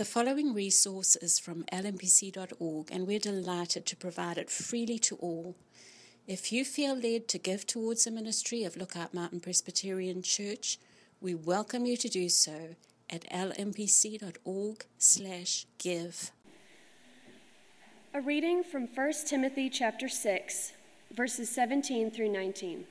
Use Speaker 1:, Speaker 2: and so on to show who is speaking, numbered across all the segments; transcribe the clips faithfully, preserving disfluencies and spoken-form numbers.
Speaker 1: The following resource is from L M P C dot org, and we're delighted to provide it freely to all. If you feel led to give towards the ministry of Lookout Mountain Presbyterian Church, we welcome you to do so at lmpc.org slash give.
Speaker 2: A reading from First Timothy chapter six, verses seventeen through nineteen.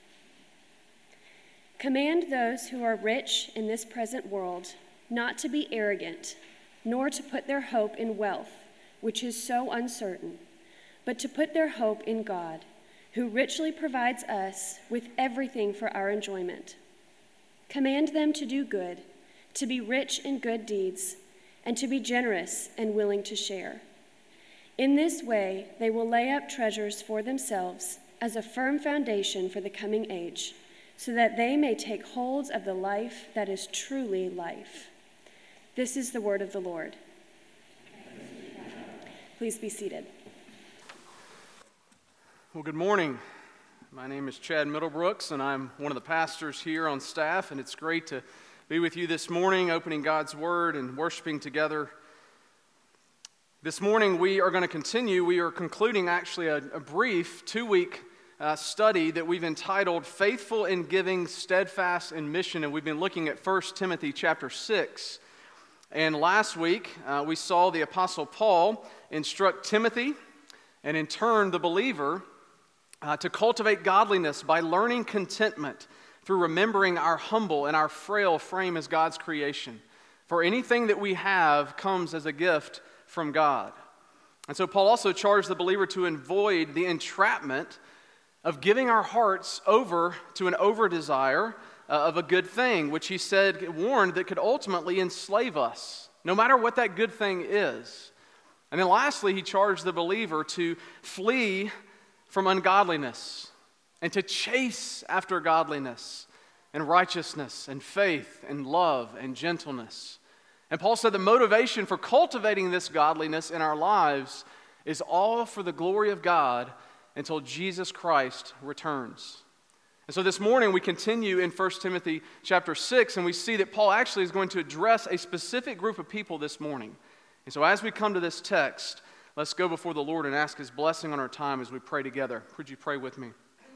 Speaker 2: Command those who are rich in this present world not to be arrogant, nor to put their hope in wealth, which is so uncertain, but to put their hope in God, who richly provides us with everything for our enjoyment. Command them to do good, to be rich in good deeds, and to be generous and willing to share. In this way, they will lay up treasures for themselves as a firm foundation for the coming age, so that they may take hold of the life that is truly life. This is the word of the Lord. Please be seated.
Speaker 3: Well, good morning. My name is Chad Middlebrooks, and I'm one of the pastors here on staff, and it's great to be with you this morning, opening God's Word and worshiping together. This morning, we are going to continue. We are concluding, actually, a, a brief two-week uh, study that we've entitled Faithful in Giving, Steadfast in Mission, and we've been looking at First Timothy chapter six. And last week, uh, we saw the Apostle Paul instruct Timothy, and in turn, the believer, Uh, to cultivate godliness by learning contentment through remembering our humble and our frail frame as God's creation. For anything that we have comes as a gift from God. And so Paul also charged the believer to avoid the entrapment of giving our hearts over to an over-desire uh, of a good thing, which he said, warned, that could ultimately enslave us, no matter what that good thing is. And then lastly, he charged the believer to flee from ungodliness, and to chase after godliness and righteousness and faith and love and gentleness. And Paul said the motivation for cultivating this godliness in our lives is all for the glory of God until Jesus Christ returns. And so this morning we continue in First Timothy chapter six, and we see that Paul actually is going to address a specific group of people this morning. And so as we come to this text, let's go before the Lord and ask His blessing on our time as we pray together. Would you pray with me?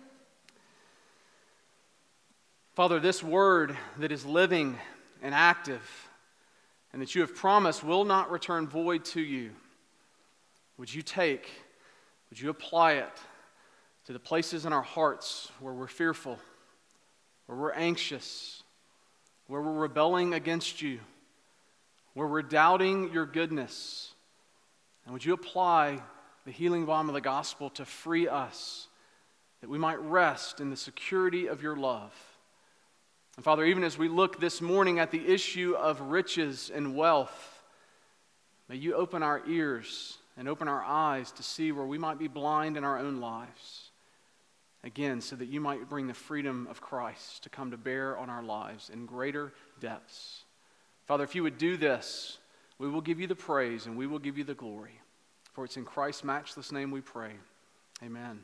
Speaker 3: Father, this word that is living and active and that you have promised will not return void to you. Would you take, would you apply it to the places in our hearts where we're fearful, where we're anxious, where we're rebelling against you, where we're doubting your goodness. And would you apply the healing balm of the gospel to free us, that we might rest in the security of your love. And Father, even as we look this morning at the issue of riches and wealth, may you open our ears and open our eyes to see where we might be blind in our own lives. Again, so that you might bring the freedom of Christ to come to bear on our lives in greater depths. Father, if you would do this, we will give you the praise and we will give you the glory. For it's in Christ's matchless name we pray. Amen.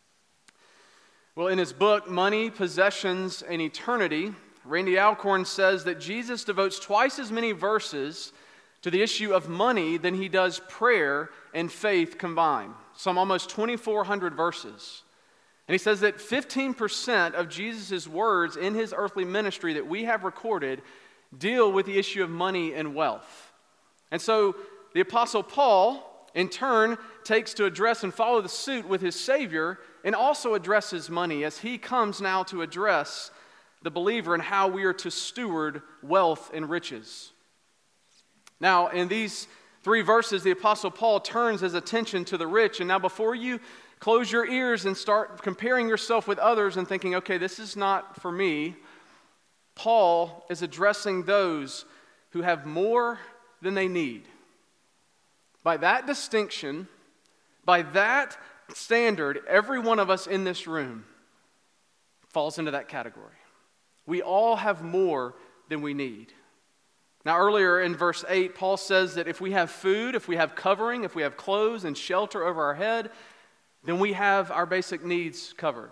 Speaker 3: Well, in his book, Money, Possessions, and Eternity, Randy Alcorn says that Jesus devotes twice as many verses to the issue of money than he does prayer and faith combined. Some almost twenty-four hundred verses. And he says that fifteen percent of Jesus' words in his earthly ministry that we have recorded deal with the issue of money and wealth. And so the Apostle Paul, in turn, takes to address and follow the suit with his Savior and also addresses money as he comes now to address the believer and how we are to steward wealth and riches. Now, in these three verses, the Apostle Paul turns his attention to the rich. And now before you close your ears and start comparing yourself with others and thinking, okay, this is not for me, Paul is addressing those who have more than they need. By that distinction, by that standard, every one of us in this room falls into that category. We all have more than we need. Now, earlier in verse eight, Paul says that if we have food, if we have covering, if we have clothes and shelter over our head, then we have our basic needs covered.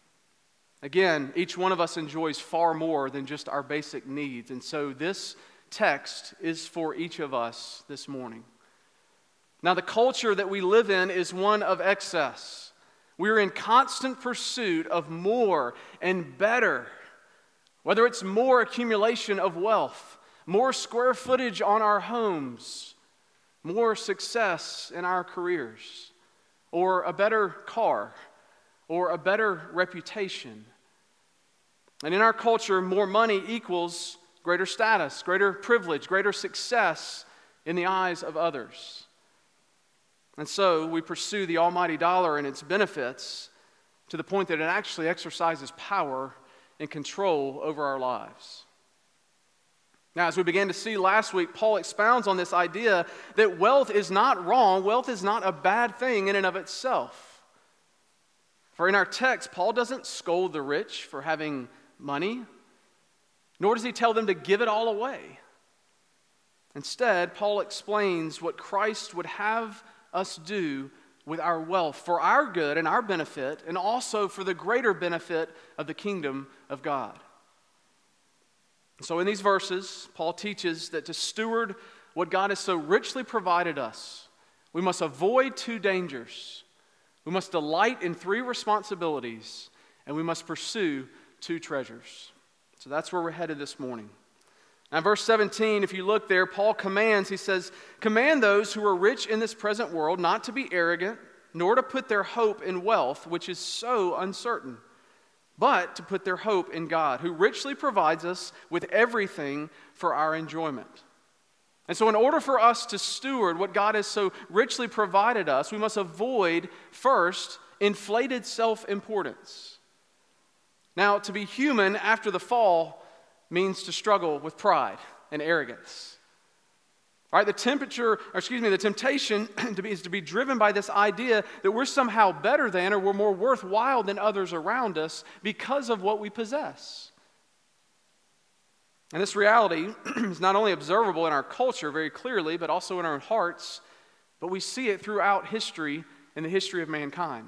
Speaker 3: Again, each one of us enjoys far more than just our basic needs. And so this text is for each of us this morning. Now, the culture that we live in is one of excess. We're in constant pursuit of more and better, whether it's more accumulation of wealth, more square footage on our homes, more success in our careers, or a better car, or a better reputation. And in our culture, more money equals greater status, greater privilege, greater success in the eyes of others. And so we pursue the almighty dollar and its benefits to the point that it actually exercises power and control over our lives. Now, as we began to see last week, Paul expounds on this idea that wealth is not wrong, wealth is not a bad thing in and of itself. For in our text, Paul doesn't scold the rich for having money, nor does he tell them to give it all away. Instead, Paul explains what Christ would have us do with our wealth for our good and our benefit, and also for the greater benefit of the kingdom of God. So in these verses, Paul teaches that to steward what God has so richly provided us, we must avoid two dangers. We must delight in three responsibilities, and we must pursue two treasures. So that's where we're headed this morning. Now, verse seventeen, if you look there, Paul commands, he says, "Command those who are rich in this present world not to be arrogant, nor to put their hope in wealth, which is so uncertain, but to put their hope in God, who richly provides us with everything for our enjoyment." And so in order for us to steward what God has so richly provided us, we must avoid, first, inflated self-importance. Now, to be human after the fall means to struggle with pride and arrogance. All right, the temperature, or excuse me, the temptation to be, is to be driven by this idea that we're somehow better than or we're more worthwhile than others around us because of what we possess. And this reality is not only observable in our culture very clearly, but also in our hearts, but we see it throughout history and the history of mankind.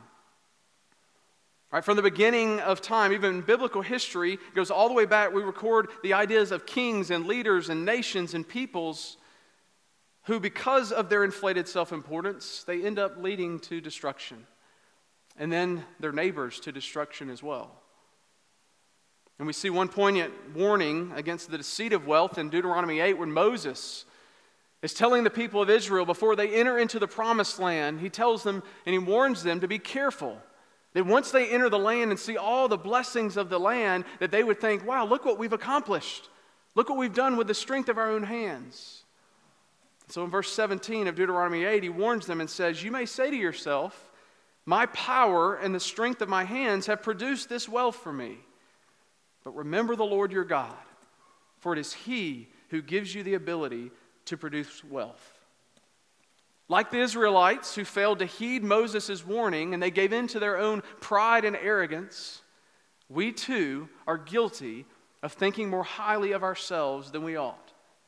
Speaker 3: Right, from the beginning of time, even biblical history goes all the way back. We record the ideas of kings and leaders and nations and peoples who, because of their inflated self-importance, they end up leading to destruction. And then their neighbors to destruction as well. And we see one poignant warning against the deceit of wealth in Deuteronomy eight when Moses is telling the people of Israel before they enter into the promised land, he tells them and he warns them to be careful. That once they enter the land and see all the blessings of the land, that they would think, wow, look what we've accomplished. Look what we've done with the strength of our own hands. So in verse seventeen of Deuteronomy eight, he warns them and says, "You may say to yourself, my power and the strength of my hands have produced this wealth for me. But remember the Lord your God, for it is He who gives you the ability to produce wealth." Like the Israelites who failed to heed Moses' warning and they gave in to their own pride and arrogance, we too are guilty of thinking more highly of ourselves than we ought.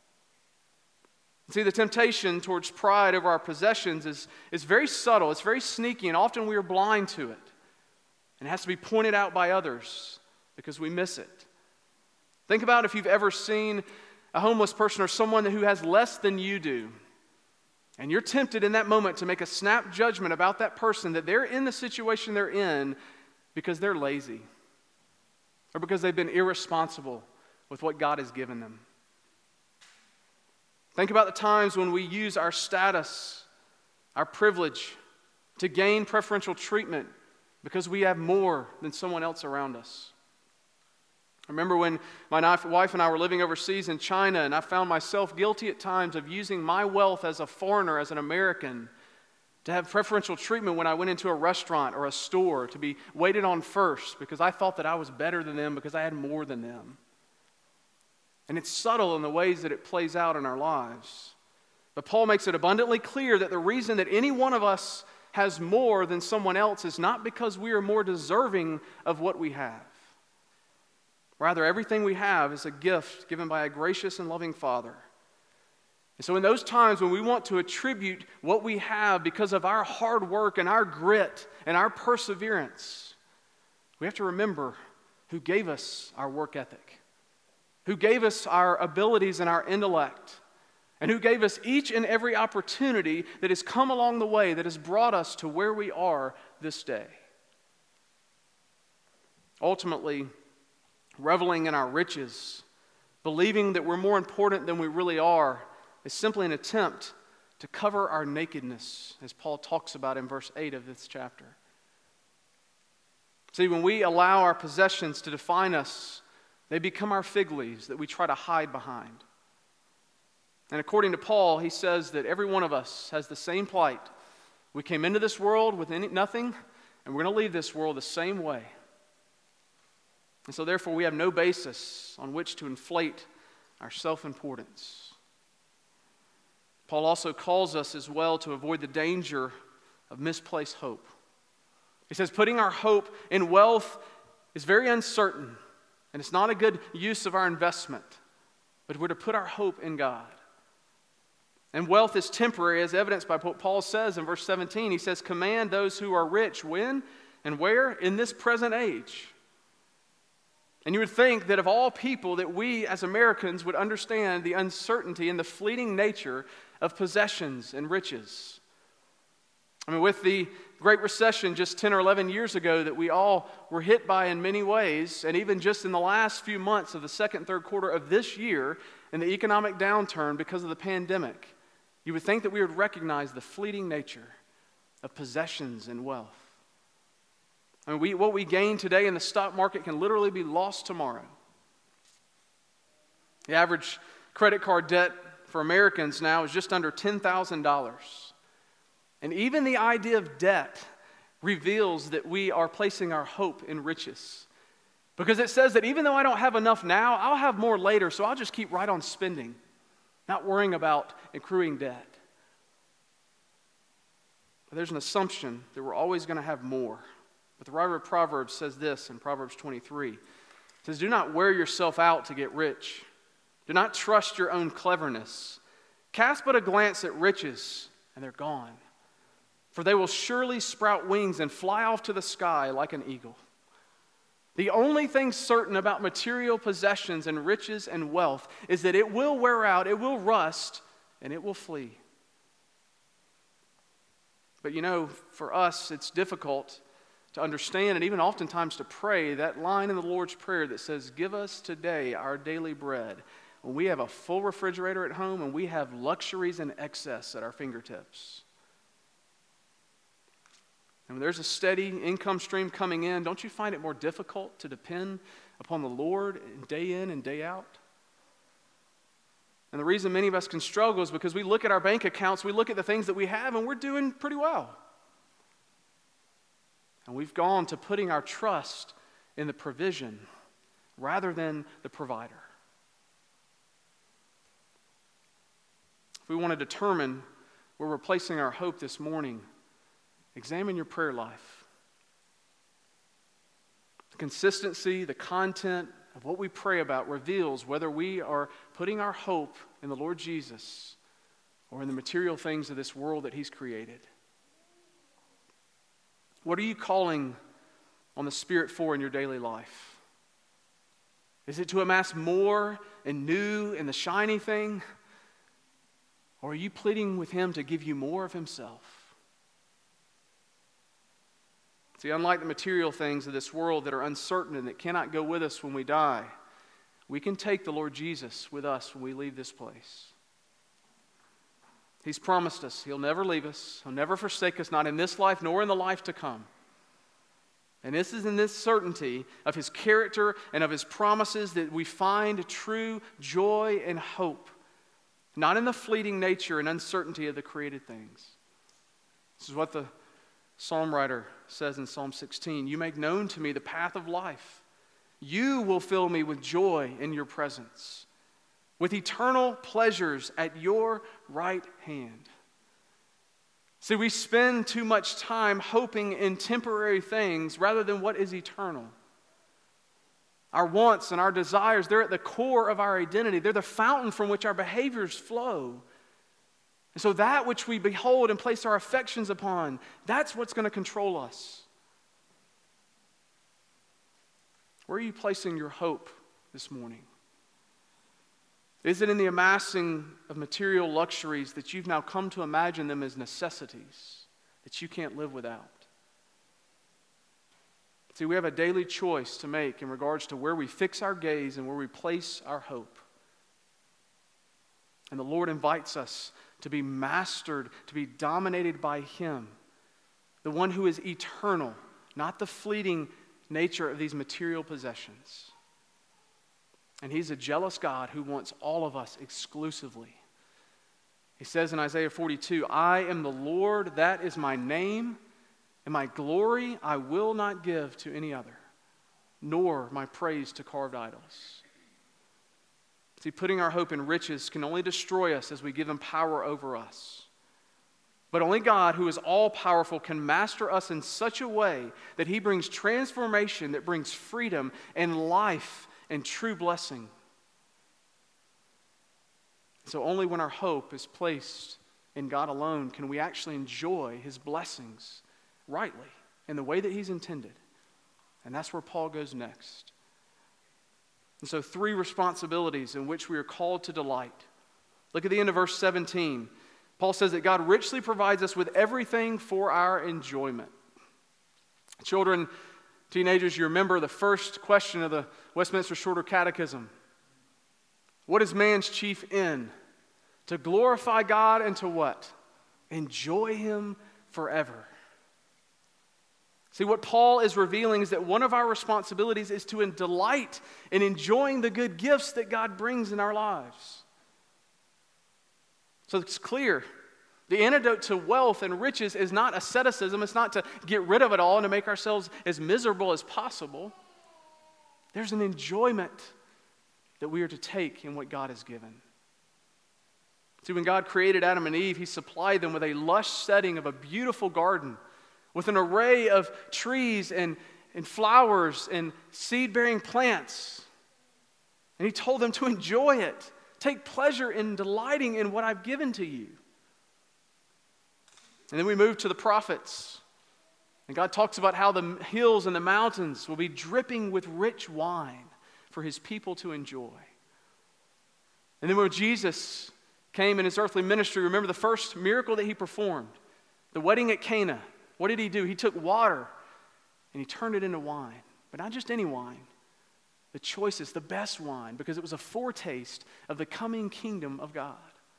Speaker 3: See, the temptation towards pride over our possessions is, is very subtle, it's very sneaky, and often we are blind to it. And it has to be pointed out by others because we miss it. Think about if you've ever seen a homeless person or someone who has less than you do. And you're tempted in that moment to make a snap judgment about that person that they're in the situation they're in because they're lazy or because they've been irresponsible with what God has given them. Think about the times when we use our status, our privilege, to gain preferential treatment because we have more than someone else around us. I remember when my wife and I were living overseas in China, and I found myself guilty at times of using my wealth as a foreigner, as an American, to have preferential treatment when I went into a restaurant or a store, to be waited on first because I thought that I was better than them because I had more than them. And it's subtle in the ways that it plays out in our lives. But Paul makes it abundantly clear that the reason that any one of us has more than someone else is not because we are more deserving of what we have. Rather, everything we have is a gift given by a gracious and loving Father. And so in those times when we want to attribute what we have because of our hard work and our grit and our perseverance, we have to remember who gave us our work ethic. who gave us our abilities and our intellect, and who gave us each and every opportunity that has come along the way that has brought us to where we are this day. Ultimately, reveling in our riches, believing that we're more important than we really are, is simply an attempt to cover our nakedness, as Paul talks about in verse eight of this chapter. See, when we allow our possessions to define us, they become our fig leaves that we try to hide behind. And according to Paul, he says that every one of us has the same plight. We came into this world with any, nothing, and we're going to leave this world the same way. And so therefore we have no basis on which to inflate our self-importance. Paul also calls us as well to avoid the danger of misplaced hope. He says putting our hope in wealth is very uncertain, and it's not a good use of our investment, but we're to put our hope in God. And wealth is temporary, as evidenced by what Paul says in verse seventeen. He says, command those who are rich when and where? In this present age. And you would think that of all people that we as Americans would understand the uncertainty and the fleeting nature of possessions and riches. I mean, with the Great Recession just ten or eleven years ago that we all were hit by in many ways, and even just in the last few months of the second and third quarter of this year, and the economic downturn because of the pandemic, you would think that we would recognize the fleeting nature of possessions and wealth. I mean, we, what we gain today in the stock market can literally be lost tomorrow. The average credit card debt for Americans now is just under ten thousand dollars. And even the idea of debt reveals that we are placing our hope in riches. Because it says that even though I don't have enough now, I'll have more later, so I'll just keep right on spending, not worrying about accruing debt. But there's an assumption that we're always going to have more. But the writer of Proverbs says this in Proverbs twenty-three. It says, do not wear yourself out to get rich. Do not trust your own cleverness. Cast but a glance at riches, and they're gone. For they will surely sprout wings and fly off to the sky like an eagle. The only thing certain about material possessions and riches and wealth is that it will wear out, it will rust, and it will flee. But you know, for us, it's difficult to understand and even oftentimes to pray that line in the Lord's Prayer that says, give us today our daily bread. When we have a full refrigerator at home and we have luxuries in excess at our fingertips. And when there's a steady income stream coming in, don't you find it more difficult to depend upon the Lord day in and day out? And the reason many of us can struggle is because we look at our bank accounts, we look at the things that we have, and we're doing pretty well. And we've gone to putting our trust in the provision rather than the provider. If we want to determine where we're placing our hope this morning, examine your prayer life. The consistency, the content of what we pray about reveals whether we are putting our hope in the Lord Jesus or in the material things of this world that He's created. What are you calling on the Spirit for in your daily life? Is it to amass more and new and the shiny thing? Or are you pleading with Him to give you more of Himself? See, unlike the material things of this world that are uncertain and that cannot go with us when we die, we can take the Lord Jesus with us when we leave this place. He's promised us He'll never leave us, He'll never forsake us, not in this life nor in the life to come. And this is in this certainty of His character and of His promises that we find true joy and hope, not in the fleeting nature and uncertainty of the created things. This is what the Psalm writer says in Psalm sixteen, you make known to me the path of life. You will fill me with joy in your presence, with eternal pleasures at your right hand. See, we spend too much time hoping in temporary things rather than what is eternal. Our wants and our desires, they're at the core of our identity. They're the fountain from which our behaviors flow. And so that which we behold and place our affections upon, that's what's going to control us. Where are you placing your hope this morning? Is it in the amassing of material luxuries that you've now come to imagine them as necessities that you can't live without? See, we have a daily choice to make in regards to where we fix our gaze and where we place our hope. And the Lord invites us to be mastered, to be dominated by Him, the one who is eternal, not the fleeting nature of these material possessions. And He's a jealous God who wants all of us exclusively. He says in Isaiah forty-two, I am the Lord, that is my name, and my glory I will not give to any other, nor my praise to carved idols. See, putting our hope in riches can only destroy us as we give them power over us. But only God, who is all-powerful, can master us in such a way that He brings transformation that brings freedom and life and true blessing. So only when our hope is placed in God alone can we actually enjoy His blessings rightly in the way that He's intended. And that's where Paul goes next. And so three responsibilities in which we are called to delight. Look at the end of verse seventeen. Paul says that God richly provides us with everything for our enjoyment. Children, teenagers, you remember the first question of the Westminster Shorter Catechism. What is man's chief end? To glorify God and to what? Enjoy Him forever. See, what Paul is revealing is that one of our responsibilities is to delight in enjoying the good gifts that God brings in our lives. So it's clear. The antidote to wealth and riches is not asceticism. It's not to get rid of it all and to make ourselves as miserable as possible. There's an enjoyment that we are to take in what God has given. See, when God created Adam and Eve, He supplied them with a lush setting of a beautiful garden with an array of trees and, and flowers and seed-bearing plants. And He told them to enjoy it. Take pleasure in delighting in what I've given to you. And then we move to the prophets. And God talks about how the hills and the mountains will be dripping with rich wine for His people to enjoy. And then when Jesus came in His earthly ministry, remember the first miracle that He performed, the wedding at Cana. What did He do? He took water and He turned it into wine. But not just any wine. The choicest, the best wine, because it was a foretaste of the coming kingdom of God.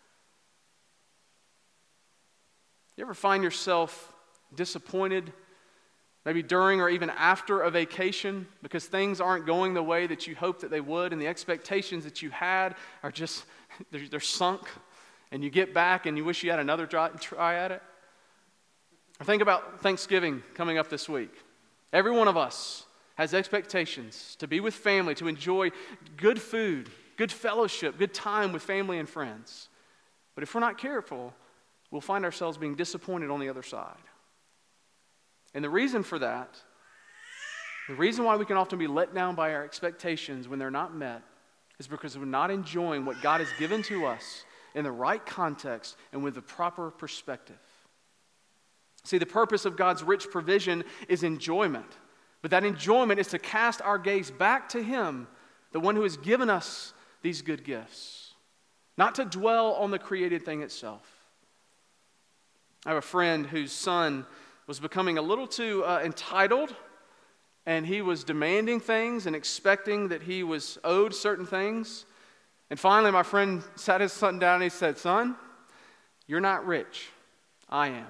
Speaker 3: You ever find yourself disappointed, maybe during or even after a vacation, because things aren't going the way that you hoped that they would, and the expectations that you had are just, they're, they're sunk, and you get back and you wish you had another try, try at it? Or think about Thanksgiving coming up this week. Every one of us has expectations to be with family, to enjoy good food, good fellowship, good time with family and friends. But if we're not careful, we'll find ourselves being disappointed on the other side. And the reason for that, the reason why we can often be let down by our expectations when they're not met, is because we're not enjoying what God has given to us in the right context and with the proper perspective. See, the purpose of God's rich provision is enjoyment. But that enjoyment is to cast our gaze back to Him, the one who has given us these good gifts, not to dwell on the created thing itself. I have a friend whose son was becoming a little too uh, entitled, and he was demanding things and expecting that he was owed certain things. And finally, my friend sat his son down and he said, "Son, you're not rich. I am."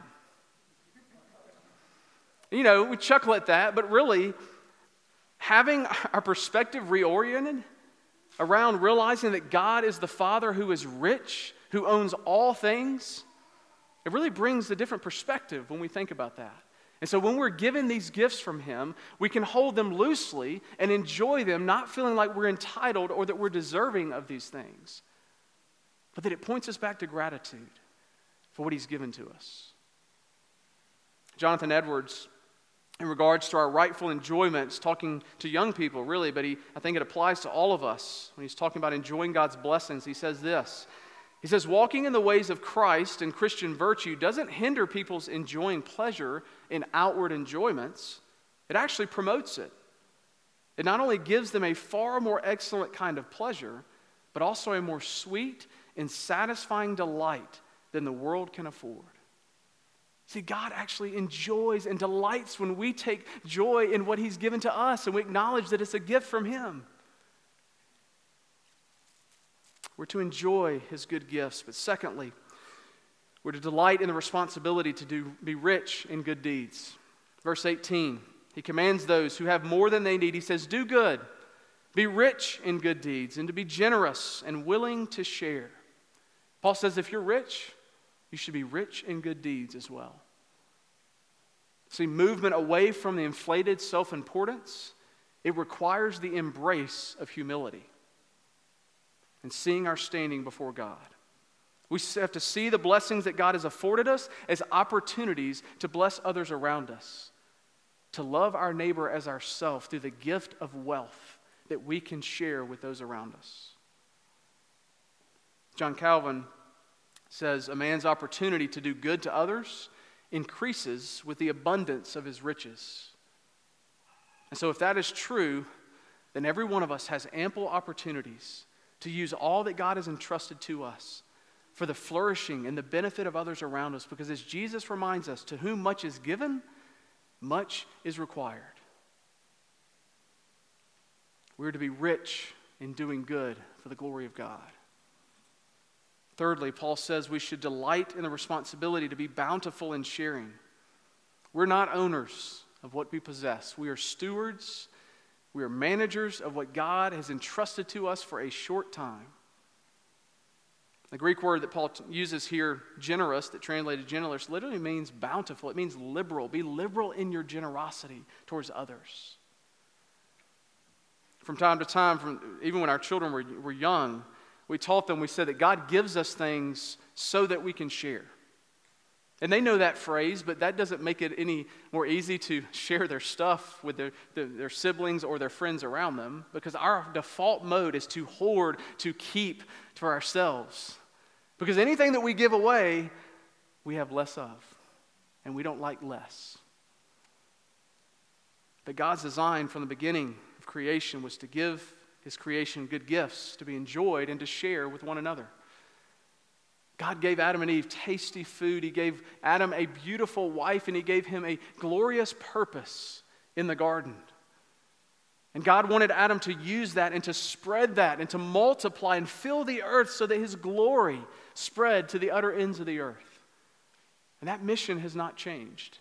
Speaker 3: You know, we chuckle at that, but really, having our perspective reoriented around realizing that God is the Father who is rich, who owns all things, it really brings a different perspective when we think about that. And so when we're given these gifts from Him, we can hold them loosely and enjoy them, not feeling like we're entitled or that we're deserving of these things, but that it points us back to gratitude for what He's given to us. Jonathan Edwards, in regards to our rightful enjoyments, talking to young people really, but he, I think it applies to all of us when he's talking about enjoying God's blessings. He says this, he says, walking in the ways of Christ and Christian virtue doesn't hinder people's enjoying pleasure in outward enjoyments. It actually promotes it. It not only gives them a far more excellent kind of pleasure, but also a more sweet and satisfying delight than the world can afford. See, God actually enjoys and delights when we take joy in what he's given to us and we acknowledge that it's a gift from him. We're to enjoy his good gifts, but secondly, we're to delight in the responsibility to do, be rich in good deeds. Verse eighteen, he commands those who have more than they need. He says, do good, be rich in good deeds, and to be generous and willing to share. Paul says if you're rich, you should be rich in good deeds as well. See, movement away from the inflated self-importance, it requires the embrace of humility and seeing our standing before God. We have to see the blessings that God has afforded us as opportunities to bless others around us, to love our neighbor as ourselves through the gift of wealth that we can share with those around us. John Calvin says, a man's opportunity to do good to others increases with the abundance of his riches. And so if that is true, then every one of us has ample opportunities to use all that God has entrusted to us for the flourishing and the benefit of others around us, because as Jesus reminds us, to whom much is given, much is required. We're to be rich in doing good for the glory of God. Thirdly, Paul says we should delight in the responsibility to be bountiful in sharing. We're not owners of what we possess. We are stewards. We are managers of what God has entrusted to us for a short time. The Greek word that Paul uses here, generous, that translated generous, literally means bountiful. It means liberal. Be liberal in your generosity towards others. From time to time, from, even when our children were, were young, we taught them, we said that God gives us things so that we can share. And they know that phrase, but that doesn't make it any more easy to share their stuff with their, their, their siblings or their friends around them, because our default mode is to hoard, to keep for ourselves. Because anything that we give away, we have less of, and we don't like less. But God's design from the beginning of creation was to give his creation good gifts to be enjoyed and to share with one another. God gave Adam and Eve tasty food. He gave Adam a beautiful wife, and he gave him a glorious purpose in the garden. And God wanted Adam to use that and to spread that and to multiply and fill the earth so that his glory spread to the utter ends of the earth. And that mission has not changed.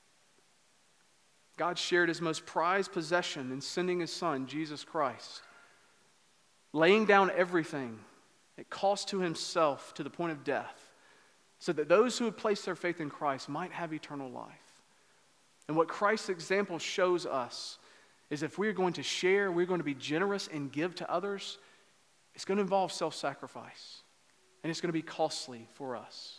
Speaker 3: God shared his most prized possession in sending his son, Jesus Christ, laying down everything at cost to himself to the point of death, so that those who would place their faith in Christ might have eternal life. And what Christ's example shows us is if we're going to share, we're going to be generous and give to others, it's going to involve self-sacrifice, and it's going to be costly for us.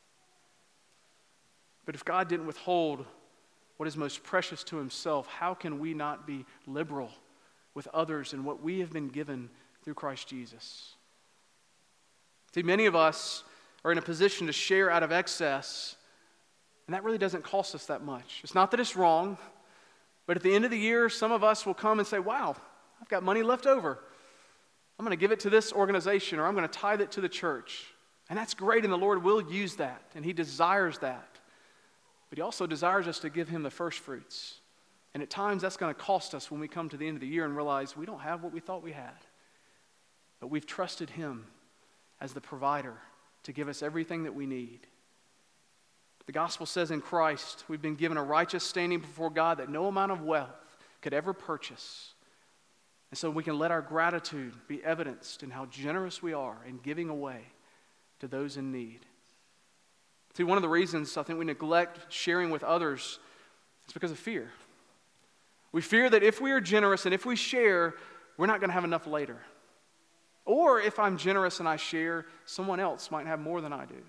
Speaker 3: But if God didn't withhold what is most precious to himself, how can we not be liberal with others in what we have been given through Christ Jesus? See, many of us are in a position to share out of excess, and that really doesn't cost us that much. It's not that it's wrong, but at the end of the year, some of us will come and say, wow, I've got money left over. I'm going to give it to this organization, or I'm going to tithe it to the church. And that's great, and the Lord will use that, and he desires that. But he also desires us to give him the first fruits. And at times, that's going to cost us when we come to the end of the year and realize we don't have what we thought we had. But we've trusted him as the provider to give us everything that we need. The gospel says in Christ, we've been given a righteous standing before God that no amount of wealth could ever purchase. And so we can let our gratitude be evidenced in how generous we are in giving away to those in need. See, one of the reasons I think we neglect sharing with others is because of fear. We fear that if we are generous and if we share, we're not going to have enough later. Or if I'm generous and I share, someone else might have more than I do. You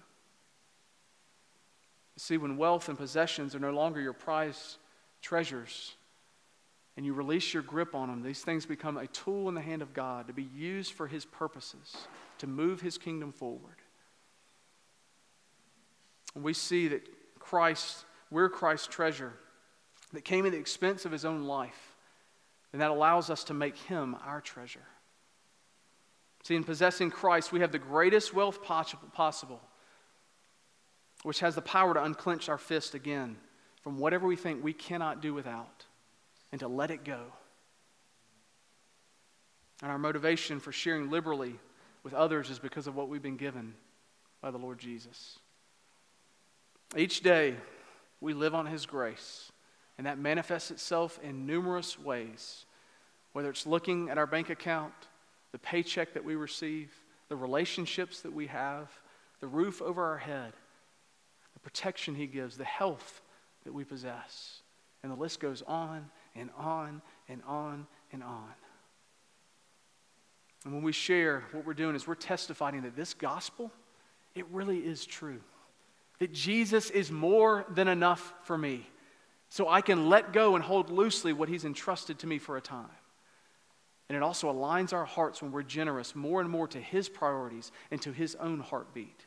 Speaker 3: see, when wealth and possessions are no longer your prized treasures and you release your grip on them, these things become a tool in the hand of God to be used for his purposes, to move his kingdom forward. And we see that Christ, we're Christ's treasure that came at the expense of his own life, and that allows us to make him our treasure. See, in possessing Christ, we have the greatest wealth possible, which has the power to unclench our fist again from whatever we think we cannot do without and to let it go. And our motivation for sharing liberally with others is because of what we've been given by the Lord Jesus. Each day, we live on His grace, and that manifests itself in numerous ways, whether it's looking at our bank account, the paycheck that we receive, the relationships that we have, the roof over our head, the protection He gives, the health that we possess. And the list goes on and on and on and on. And when we share, what we're doing is we're testifying that this gospel, it really is true. That Jesus is more than enough for me. So I can let go and hold loosely what He's entrusted to me for a time. And it also aligns our hearts when we're generous more and more to His priorities and to His own heartbeat.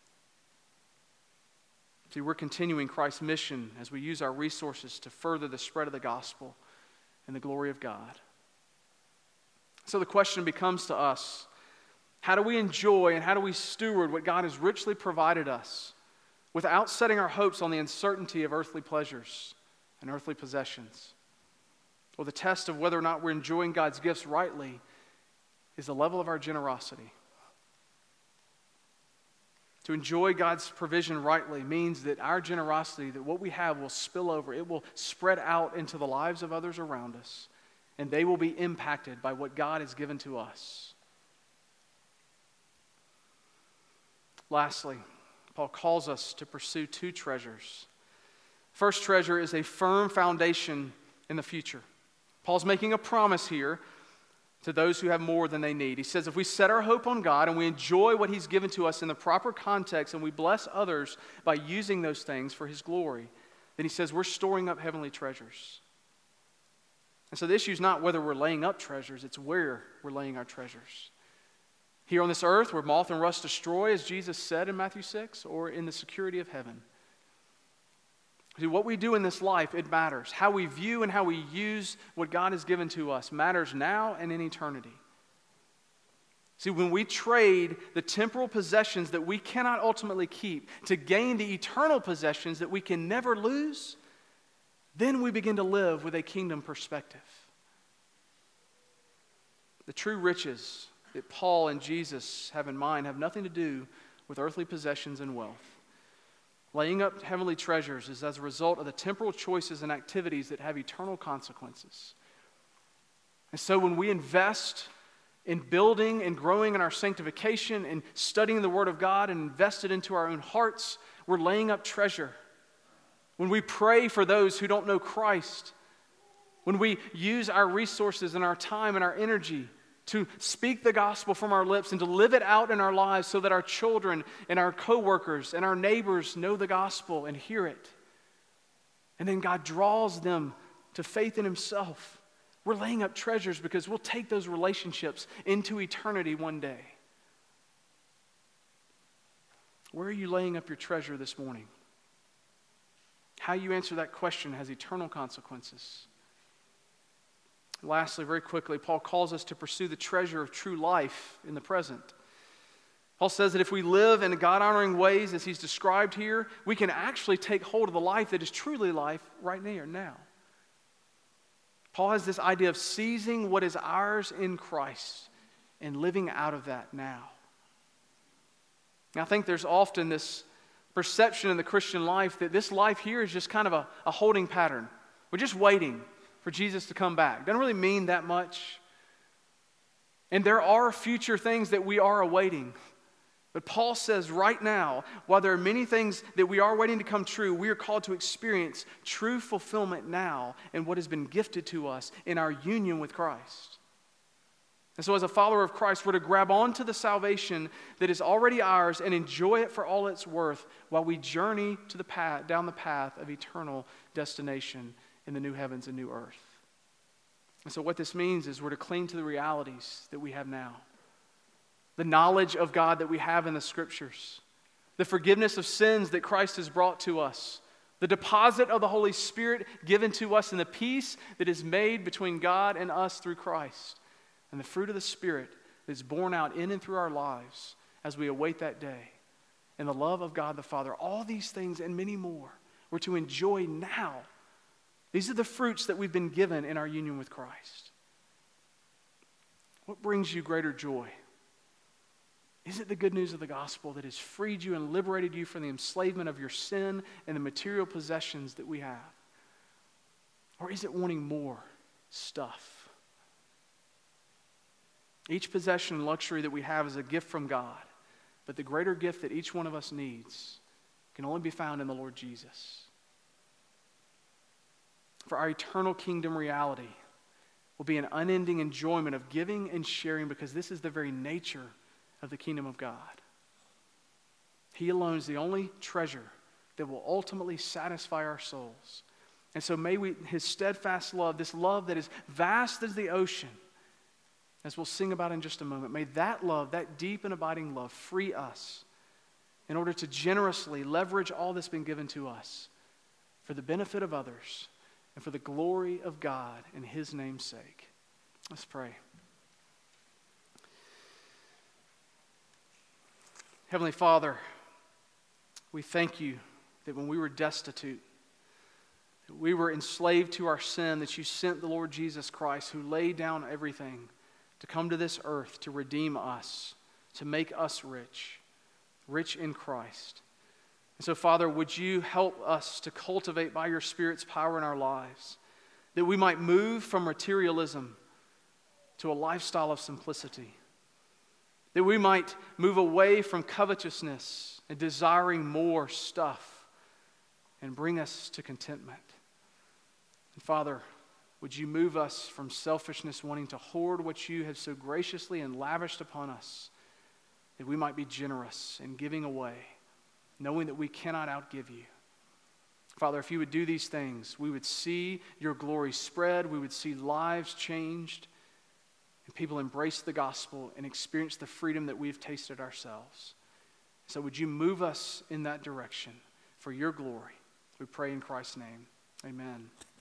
Speaker 3: See, we're continuing Christ's mission as we use our resources to further the spread of the gospel and the glory of God. So the question becomes to us, how do we enjoy and how do we steward what God has richly provided us without setting our hopes on the uncertainty of earthly pleasures and earthly possessions? Well, the test of whether or not we're enjoying God's gifts rightly is the level of our generosity. To enjoy God's provision rightly means that our generosity, that what we have will spill over, it will spread out into the lives of others around us, and they will be impacted by what God has given to us. Lastly, Paul calls us to pursue two treasures. First treasure is a firm foundation in the future. Paul's making a promise here to those who have more than they need. He says if we set our hope on God and we enjoy what He's given to us in the proper context and we bless others by using those things for His glory, then he says we're storing up heavenly treasures. And so the issue is not whether we're laying up treasures, it's where we're laying our treasures. Here on this earth where moth and rust destroy, as Jesus said in Matthew six, or in the security of heaven. See, what we do in this life, it matters. How we view and how we use what God has given to us matters now and in eternity. See, when we trade the temporal possessions that we cannot ultimately keep to gain the eternal possessions that we can never lose, then we begin to live with a kingdom perspective. The true riches that Paul and Jesus have in mind have nothing to do with earthly possessions and wealth. Laying up heavenly treasures is as a result of the temporal choices and activities that have eternal consequences. And so when we invest in building and growing in our sanctification and studying the Word of God and invest it into our own hearts, we're laying up treasure. When we pray for those who don't know Christ, when we use our resources and our time and our energy to speak the gospel from our lips and to live it out in our lives so that our children and our coworkers and our neighbors know the gospel and hear it. And then God draws them to faith in Himself. We're laying up treasures because we'll take those relationships into eternity one day. Where are you laying up your treasure this morning? How you answer that question has eternal consequences. Lastly, very quickly, Paul calls us to pursue the treasure of true life in the present. Paul says that if we live in God-honoring ways as he's described here, we can actually take hold of the life that is truly life right here now. Paul has this idea of seizing what is ours in Christ and living out of that now. And I think there's often this perception in the Christian life that this life here is just kind of a, a holding pattern. We're just waiting for Jesus to come back. Doesn't really mean that much. And there are future things that we are awaiting. But Paul says right now, while there are many things that we are waiting to come true, we are called to experience true fulfillment now in what has been gifted to us in our union with Christ. And so as a follower of Christ, we're to grab onto the salvation that is already ours and enjoy it for all it's worth while we journey to the path, down the path of eternal destination in the new heavens and new earth. And so what this means is we're to cling to the realities that we have now. The knowledge of God that we have in the Scriptures. The forgiveness of sins that Christ has brought to us. The deposit of the Holy Spirit given to us and the peace that is made between God and us through Christ. And the fruit of the Spirit that's borne out in and through our lives as we await that day. And the love of God the Father, all these things and many more, we're to enjoy now. These are the fruits that we've been given in our union with Christ. What brings you greater joy? Is it the good news of the gospel that has freed you and liberated you from the enslavement of your sin and the material possessions that we have? Or is it wanting more stuff? Each possession and luxury that we have is a gift from God, but the greater gift that each one of us needs can only be found in the Lord Jesus. For our eternal kingdom reality will be an unending enjoyment of giving and sharing, because this is the very nature of the kingdom of God. He alone is the only treasure that will ultimately satisfy our souls. And so may we, his steadfast love, this love that is vast as the ocean, as we'll sing about in just a moment, may that love, that deep and abiding love, free us in order to generously leverage all that's been given to us for the benefit of others and for the glory of God in his name's sake. Let's pray. Heavenly Father, we thank you that when we were destitute, that we were enslaved to our sin, that you sent the Lord Jesus Christ, who laid down everything to come to this earth to redeem us, to make us rich, rich in Christ. And so, Father, would you help us to cultivate by your Spirit's power in our lives, that we might move from materialism to a lifestyle of simplicity, that we might move away from covetousness and desiring more stuff and bring us to contentment. And Father, would you move us from selfishness, wanting to hoard what you have so graciously and lavished upon us, that we might be generous in giving away, knowing that we cannot outgive you. Father, if you would do these things, we would see your glory spread, we would see lives changed, and people embrace the gospel and experience the freedom that we've tasted ourselves. So would you move us in that direction for your glory? We pray in Christ's name. Amen.